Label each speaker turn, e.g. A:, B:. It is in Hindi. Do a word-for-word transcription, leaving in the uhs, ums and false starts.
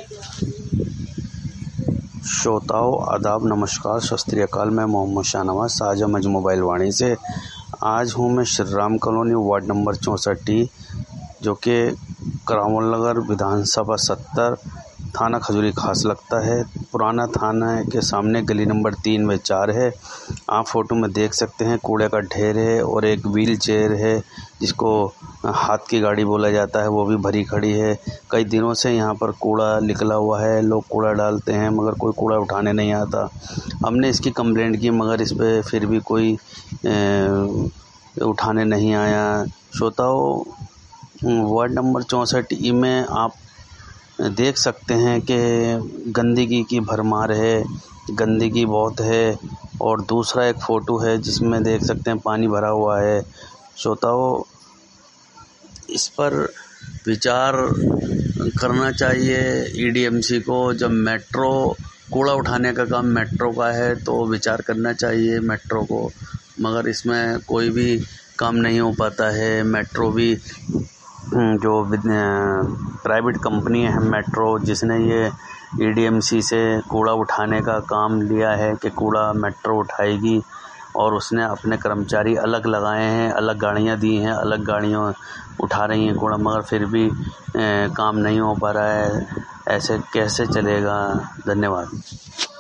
A: श्रोताओं आदाब, नमस्कार, सत श्री अकाल। मैं मोहम्मद शाहनवाज साझा मज मोबाइल वाणी से। आज हूँ मैं Shri Ram colony ward number चौंसठ टी, जो कि करावल नगर विधानसभा सत्तर थाना खजूरी खास लगता है। पुराना थाना के सामने गली नंबर तीन में चार है। आप फोटो में देख सकते हैं कूड़े का ढेर है और एक व्हील चेयर है जिसको हाथ की गाड़ी बोला जाता है, वो भी भरी खड़ी है। कई दिनों से यहाँ पर कूड़ा निकला हुआ है, लोग कूड़ा डालते हैं मगर कोई कूड़ा उठाने नहीं आता। हमने इसकी कंप्लेंट की मगर इस पर फिर भी कोई ए, उठाने नहीं आया। श्रोताओं, वार्ड नंबर चौंसठ ई में आप देख सकते हैं कि गंदगी की भरमार है, गंदगी बहुत है। और दूसरा एक फ़ोटो है जिसमें देख सकते हैं पानी भरा हुआ है। श्रोताओं, इस पर विचार करना चाहिए ई डी एम सी को। जब मेट्रो कूड़ा उठाने का काम मेट्रो का है तो विचार करना चाहिए मेट्रो को, मगर इसमें कोई भी काम नहीं हो पाता है। मेट्रो भी जो प्राइवेट कंपनी है मेट्रो, जिसने ये ई डी एम सी से कूड़ा उठाने का काम लिया है कि कूड़ा मेट्रो उठाएगी, और उसने अपने कर्मचारी अलग लगाए हैं, अलग गाड़ियां दी हैं, अलग गाड़ियां उठा रही हैं कूड़ा, मगर फिर भी ए, काम नहीं हो पा रहा है। ऐसे कैसे चलेगा? धन्यवाद।